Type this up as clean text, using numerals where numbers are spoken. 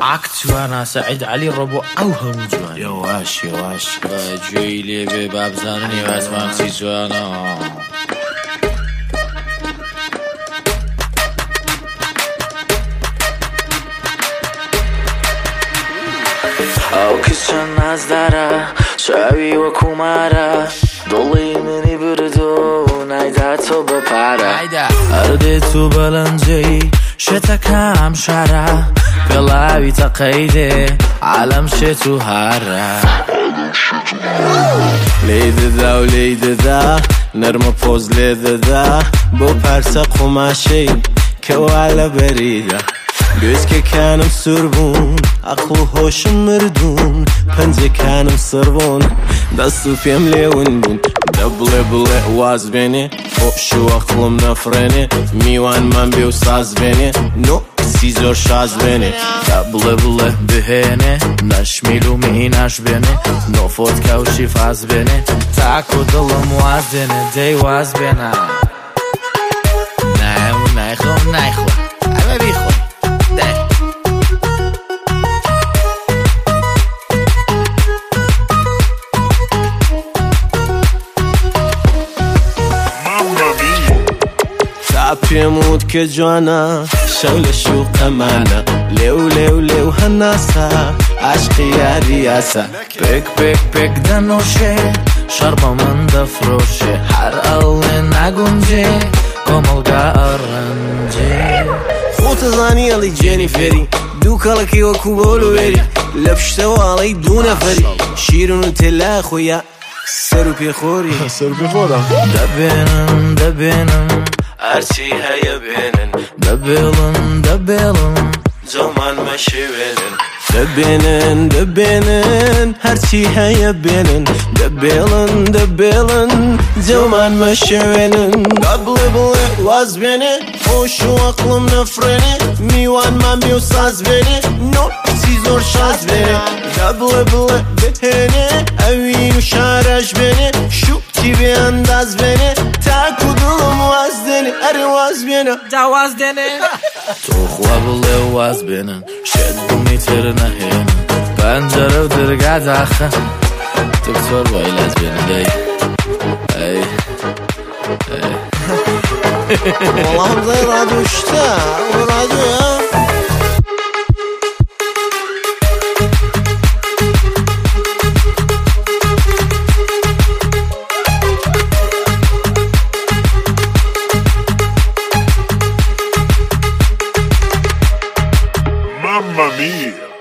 عكتوانا سعيد علي الربو أوهم جوان يواش جويلي بباب زانني واسمان سيجوانا او کسان نزداره شوی و کماره دولی منی بردو نایده تو بپره ارده تو بلنجی شتکم شره قلاوی تقیده عالم شتو هره لیده و لیده نرم پوز لیده بو پرسه قماشی که والا بریده göz kekanım sürbun aklı hoşum mırdun pence kanım sırvun dastu femlewin bun double was beni o şu aklımda freni miwan man bir saz beni no sizor şaz beni double behene naş milumi naş beni no fotka u şifaz beni tako dolum was beni day was beni nayxo ama bixo پیمود که جوانا شغل شوق منه لیو هناسا عشق یاریاسا پک دنوشه شربا من دفروشه هر اول نگونجه کاملگا ارنجه خوت زانی علی جنیفری دو کلکی و کوبولو بری لبشته والی دو نفری شیرونو تلا خویا سرو پی خوری دبینم Arsi haya benin Debelin Zaman meşi benin Debinin Arsi haya benin Debelin Zaman meşi benin Double was beni o şu aklımda freni miwan man bir saz beni no sizor şaz beni double behene evin şaraj beni şu gibi andaz beni takudum was deni was beni da was deni toxwable was beni şeddu mitrna hen pencere dirga daxa doktor boylaz beni day ay والله زي راديو الشتاء وراديو يا Mamma mia!